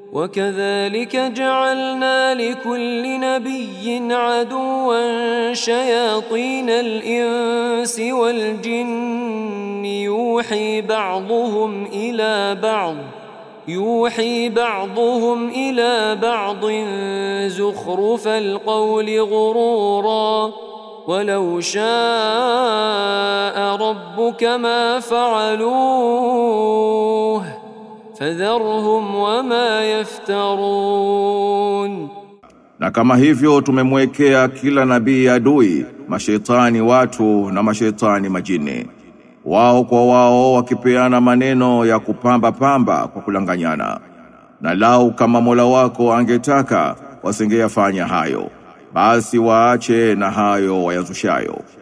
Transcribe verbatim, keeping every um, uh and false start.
وكذلك جعلنا لكل نبي عدوا شياطين الإنس والجن يوحي بعضهم إلى بعض يوحي بعضهم إلى بعض زخرف القول غرورا ولو شاء ربك ما فعلوه فذرهم وما يفترون. Na kama hivyo tumemwekea kila nabii adui, mashaitani watu na mashaitani majini, wao kwa wao wakipeana maneno ya kupamba pamba kwa kulanganyana. Na lau kama Mola wako angetaka wasingeyafanya hayo, basi waache na hayo wayazushayo.